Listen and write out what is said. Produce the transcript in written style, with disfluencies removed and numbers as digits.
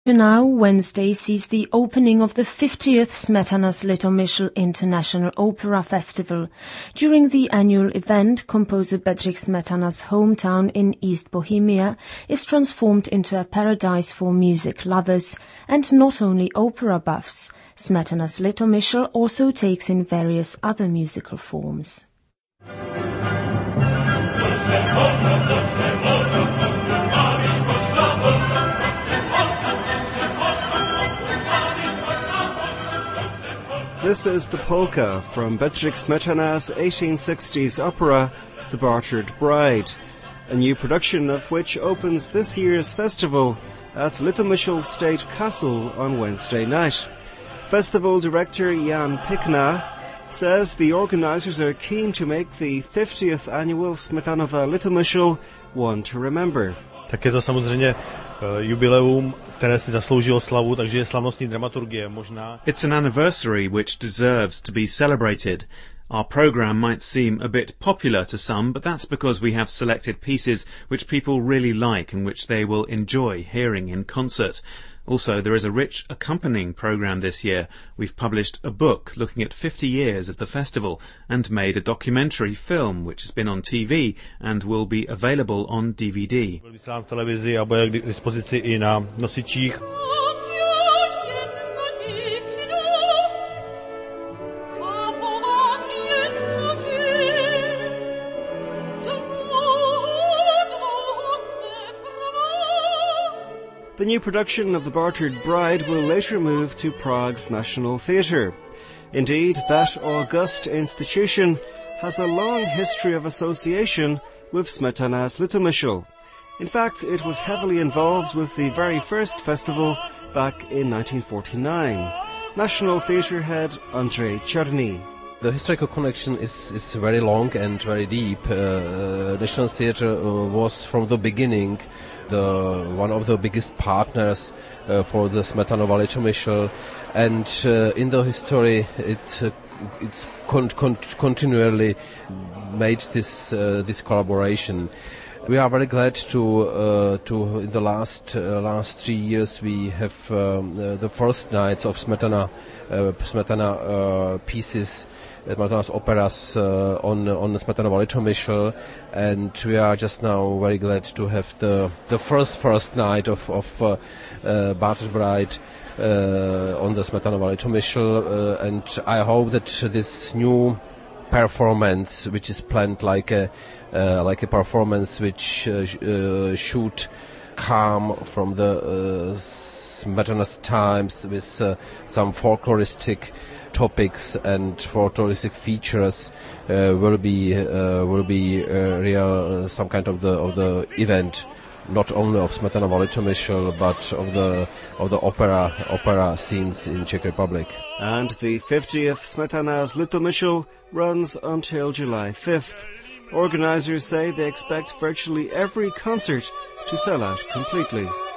Now, Wednesday sees the opening of the 50th Smetana's Litomyśl International Opera Festival. During the annual event, composer Bedřich Smetana's hometown in East Bohemia is transformed into a paradise for music lovers, and not only opera buffs. Smetana's Litomyśl also takes in various other musical forms. This is the polka from Bedřich Smetana's 1860s opera, The Bartered Bride, a new production of which opens this year's festival at Litomyśl State Castle on Wednesday night. Festival director Jan Pikna says the organisers are keen to make the 50th annual Smetanova Litomyśl one to remember. Tak je to samozřejmě jubileum, které si zasloužilo slavu, takže je slavnostní dramaturgie možná. It's an anniversary which deserves to be celebrated. Our programme might seem a bit popular to some, but that's because we have selected pieces which people really like and which they will enjoy hearing in concert. Also, there is a rich accompanying programme this year. We've published a book looking at 50 years of the festival and made a documentary film which has been on TV and will be available on DVD. Byl vysílán v televizi a bude k dispozici i na nosičích. The new production of The Bartered Bride will later move to Prague's National Theatre. Indeed, that august institution has a long history of association with Smetana's Litomyśl. In fact, it was heavily involved with the very first festival back in 1949. National Theatre head Andrzej Czerny. The historical connection is very long and very deep. National Theatre was from the beginning one of the biggest partners for the Smetanova Litomyśl, and in the history it's continually made this collaboration. We are very glad to in the last 3 years we have the first nights of Smetana pieces, Smetana's operas on Smetanova Litomyśl, and we are just now very glad to have the first night of Bartered Bride on the Smetanova Litomyśl, and I hope that this new performance, which is planned like a performance which should come from the Smetana's times with some folkloristic topics and folkloristic features, will be real some kind of the event, not only of Smetanova Litomyśl, but of the opera scenes in Czech Republic. And the 50th Smetana's Litomyśl runs until July 5th. Organisers say they expect virtually every concert to sell out completely.